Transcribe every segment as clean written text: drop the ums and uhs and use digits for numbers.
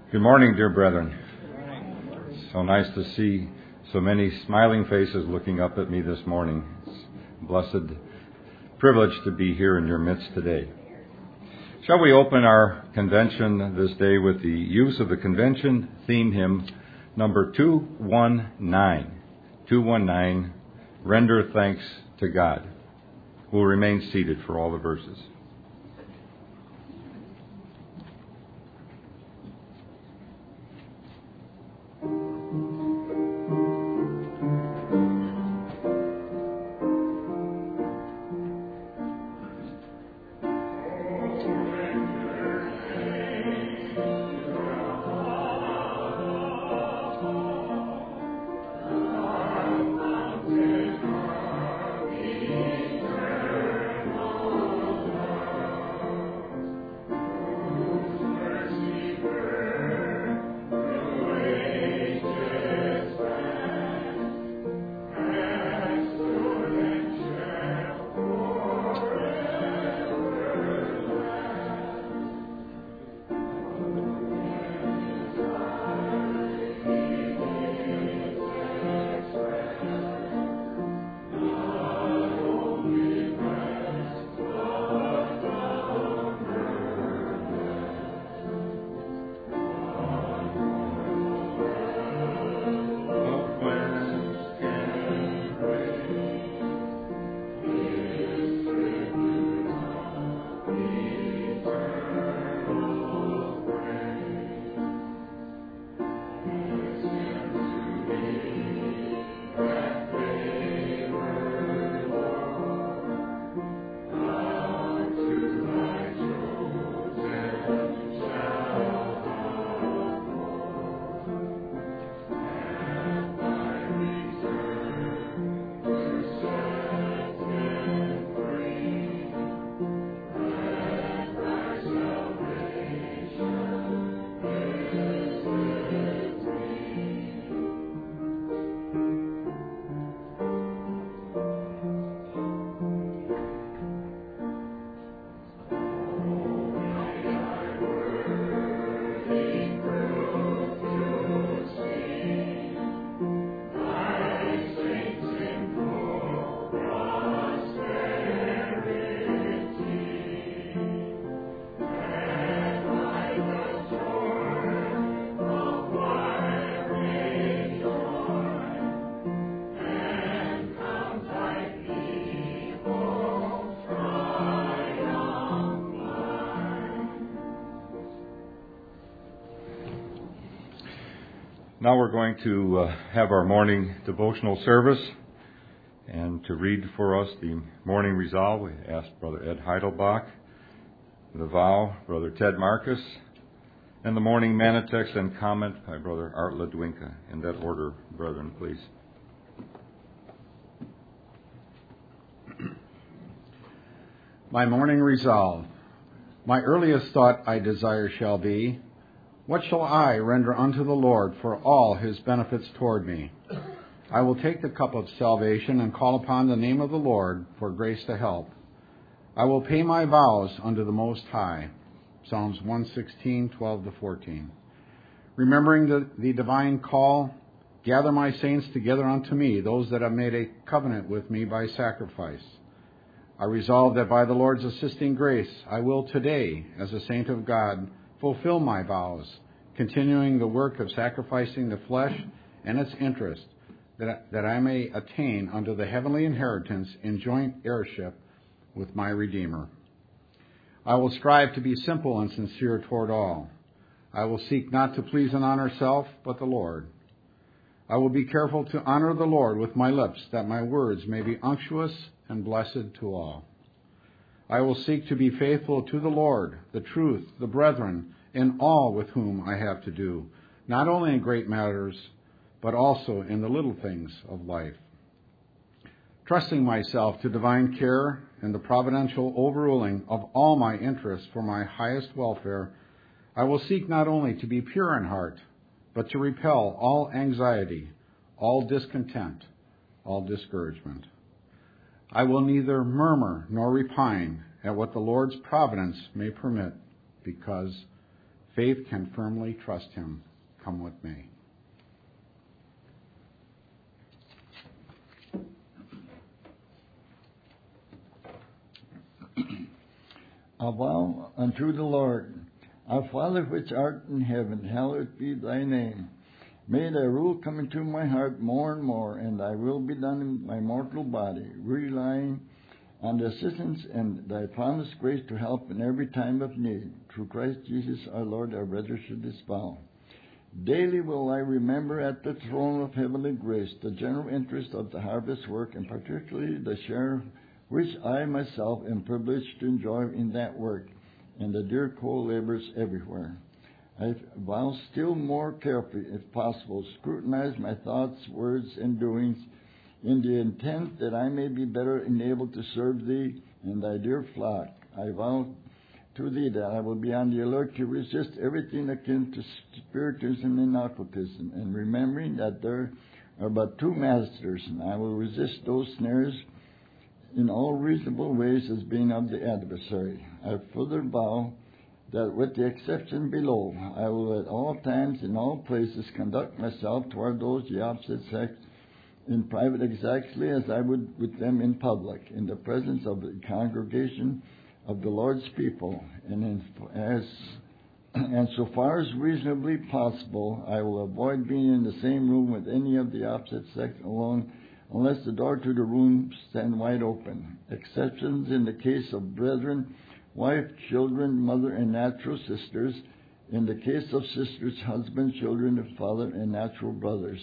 Good morning, dear brethren. So nice to see so many smiling faces looking up at me this morning. It's a blessed privilege to be here in your midst today. Shall we open our convention this day with the use of the convention theme hymn number 219. 219, Render Thanks to God. We'll remain seated for all the verses. Now we're going to have our morning devotional service, and to read for us the morning resolve, we asked Brother Ed Heidelbach, the vow, Brother Ted Marcus, and the morning manitext and comment by Brother Art Ledwinka. In that order, brethren, please. My morning resolve. My earliest thought I desire shall be, what shall I render unto the Lord for all his benefits toward me? I will take the cup of salvation and call upon the name of the Lord for grace to help. I will pay my vows unto the Most High. Psalms 116:12-14. Remembering the divine call, gather my saints together unto me, those that have made a covenant with me by sacrifice. I resolve that by the Lord's assisting grace, I will today, as a saint of God, fulfill my vows, continuing the work of sacrificing the flesh and its interest, that I may attain unto the heavenly inheritance in joint heirship with my Redeemer. I will strive to be simple and sincere toward all. I will seek not to please and honor self, but the Lord. I will be careful to honor the Lord with my lips, that my words may be unctuous and blessed to all. I will seek to be faithful to the Lord, the truth, the brethren, and all with whom I have to do, not only in great matters, but also in the little things of life. Trusting myself to divine care and the providential overruling of all my interests for my highest welfare, I will seek not only to be pure in heart, but to repel all anxiety, all discontent, all discouragement. I will neither murmur nor repine at what the Lord's providence may permit, because faith can firmly trust him. Come with me. A vow unto the Lord. Our Father which art in heaven, hallowed be thy name. May thy rule come into my heart more and more, and thy will be done in my mortal body, relying on the assistance and thy promised grace to help in every time of need. Through Christ Jesus our Lord, I register this vow. Daily will I remember at the throne of heavenly grace the general interest of the harvest work, and particularly the share which I myself am privileged to enjoy in that work, and the dear co-laborers everywhere. I vow still more carefully, if possible, scrutinize my thoughts, words, and doings, in the intent that I may be better enabled to serve thee and thy dear flock. I vow to thee that I will be on the alert to resist everything akin to spiritism and occultism, and remembering that there are but two masters, and I will resist those snares in all reasonable ways as being of the adversary. I further vow that, with the exception below, I will at all times, in all places, conduct myself toward those of the opposite sex in private exactly as I would with them in public, in the presence of the congregation of the Lord's people, and so far as reasonably possible, I will avoid being in the same room with any of the opposite sex alone, unless the door to the room stand wide open. Exceptions in the case of brethren, wife, children, mother, and natural sisters. In the case of sisters, husband, children, and father, and natural brothers.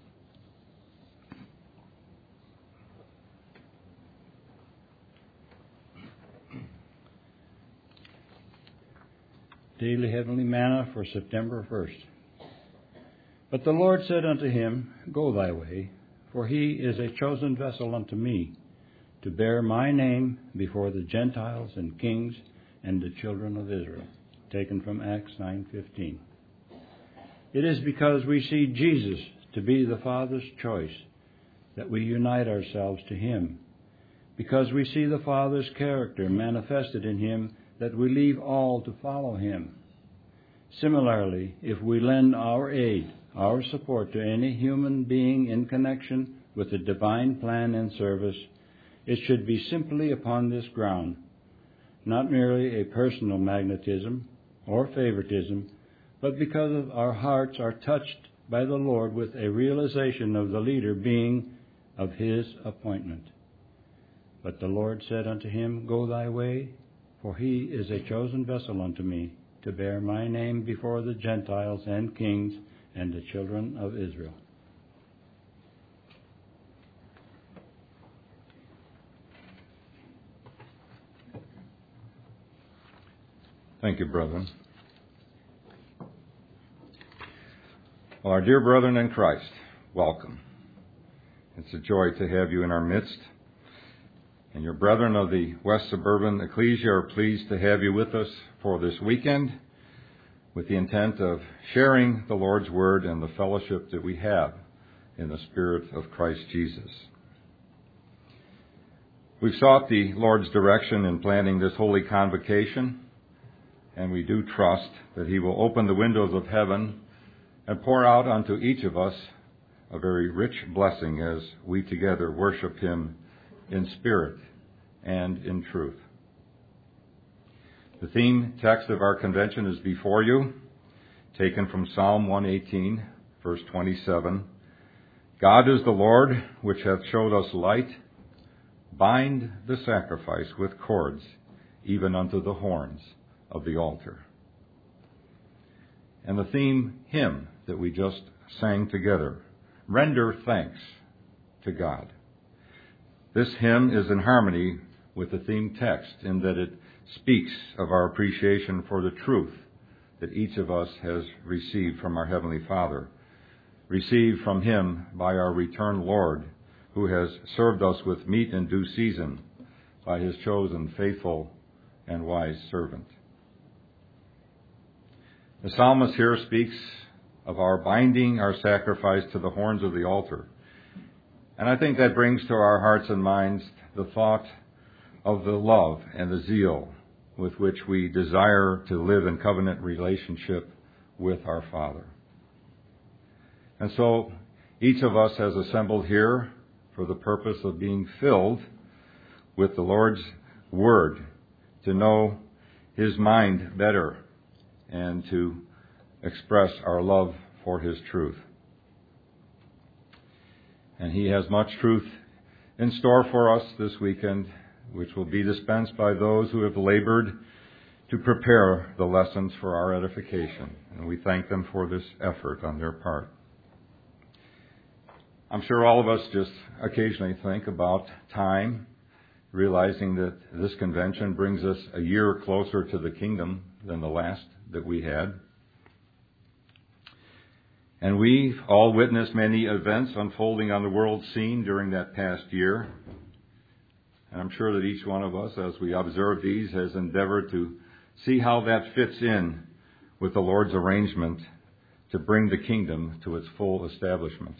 Daily heavenly manna for September 1st. But the Lord said unto him, Go thy way, for he is a chosen vessel unto me, to bear my name before the Gentiles and kings and the children of Israel. Taken from Acts 9:15. It is because we see Jesus to be the Father's choice that we unite ourselves to him. Because we see the Father's character manifested in him, that we leave all to follow him. Similarly, if we lend our aid, our support to any human being in connection with the divine plan and service, it should be simply upon this ground, not merely a personal magnetism or favoritism, but because our hearts are touched by the Lord with a realization of the leader being of his appointment. But the Lord said unto him, Go thy way, for he is a chosen vessel unto me, to bear my name before the Gentiles and kings and the children of Israel. Thank you, brethren. Well, our dear brethren in Christ, welcome. It's a joy to have you in our midst. And your brethren of the West Suburban Ecclesia are pleased to have you with us for this weekend, with the intent of sharing the Lord's Word and the fellowship that we have in the Spirit of Christ Jesus. We've sought the Lord's direction in planning this holy convocation, and we do trust that he will open the windows of heaven and pour out unto each of us a very rich blessing as we together worship him in spirit and in truth. The theme text of our convention is before you, taken from Psalm 118, verse 27. God is the Lord, which hath showed us light. Bind the sacrifice with cords, even unto the horns of the altar. And the theme hymn that we just sang together, Render Thanks to God. This hymn is in harmony with the theme text in that it speaks of our appreciation for the truth that each of us has received from our Heavenly Father, received from him by our returned Lord, who has served us with meat in due season by his chosen, faithful, and wise servant. The psalmist here speaks of our binding our sacrifice to the horns of the altar. And I think that brings to our hearts and minds the thought of the love and the zeal with which we desire to live in covenant relationship with our Father. And so each of us has assembled here for the purpose of being filled with the Lord's Word, to know His mind better and to express our love for His truth. And He has much truth in store for us this weekend, which will be dispensed by those who have labored to prepare the lessons for our edification. And we thank them for this effort on their part. I'm sure all of us just occasionally think about time, realizing that this convention brings us a year closer to the kingdom than the last that we had. And we've all witnessed many events unfolding on the world scene during that past year. And I'm sure that each one of us, as we observe these, has endeavored to see how that fits in with the Lord's arrangement to bring the kingdom to its full establishment.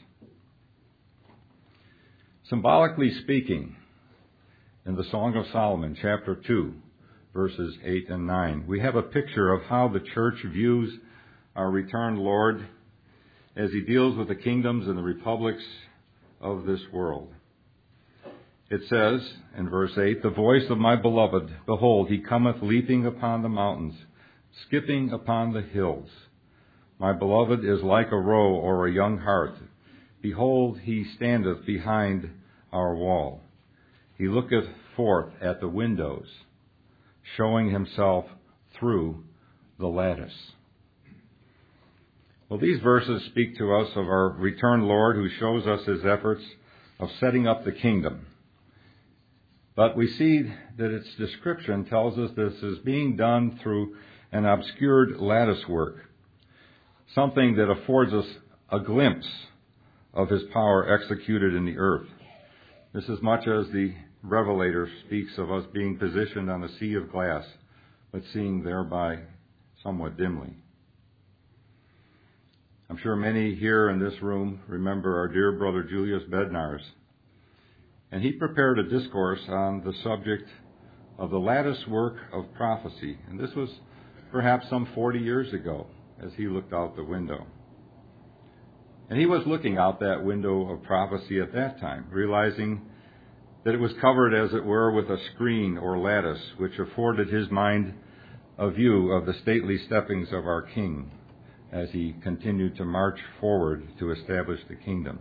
Symbolically speaking, in the Song of Solomon, chapter 2, verses 8 and 9, we have a picture of how the church views our returned Lord as He deals with the kingdoms and the republics of this world. It says in verse 8, "The voice of my beloved, behold, He cometh leaping upon the mountains, skipping upon the hills. My beloved is like a roe or a young hart. Behold, He standeth behind our wall. He looketh forth at the windows, showing Himself through the lattice." Well, these verses speak to us of our returned Lord, who shows us His efforts of setting up the kingdom. But we see that its description tells us this is being done through an obscured lattice work, something that affords us a glimpse of His power executed in the earth. This is much as the Revelator speaks of us being positioned on a sea of glass, but seeing thereby somewhat dimly. I'm sure many here in this room remember our dear brother Julius Bednarz, and he prepared a discourse on the subject of the lattice work of prophecy, and this was perhaps some 40 years ago as he looked out the window. And he was looking out that window of prophecy at that time, realizing that it was covered, as it were, with a screen or lattice, which afforded his mind a view of the stately steppings of our King as He continued to march forward to establish the kingdom.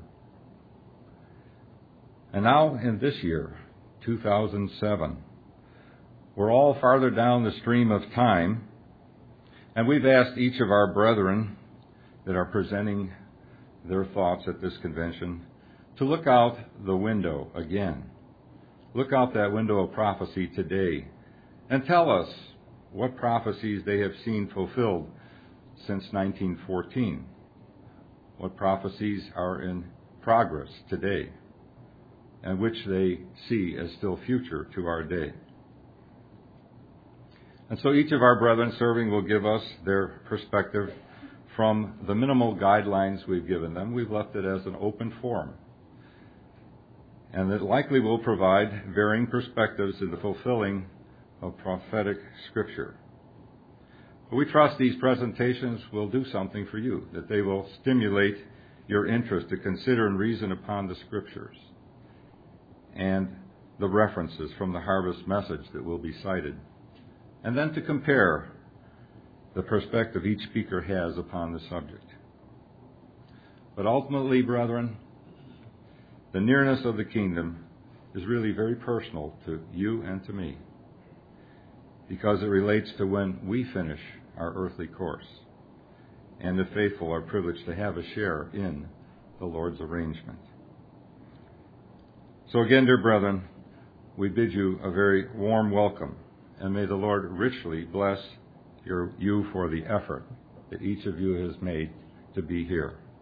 And now, in this year, 2007, we're all farther down the stream of time, and we've asked each of our brethren that are presenting their thoughts at this convention to look out the window again. Look out that window of prophecy today and tell us what prophecies they have seen fulfilled since 1914. What prophecies are in progress today and which they see as still future to our day. And so each of our brethren serving will give us their perspective from the minimal guidelines we've given them. We've left it as an open forum. And it likely will provide varying perspectives in the fulfilling of prophetic Scripture. But we trust these presentations will do something for you, that they will stimulate your interest to consider and reason upon the Scriptures and the references from the harvest message that will be cited, and then to compare the perspective each speaker has upon the subject. But ultimately, brethren, the nearness of the kingdom is really very personal to you and to me, because it relates to when we finish our earthly course, and the faithful are privileged to have a share in the Lord's arrangement. So again, dear brethren, we bid you a very warm welcome, and may the Lord richly bless you for the effort that each of you has made to be here.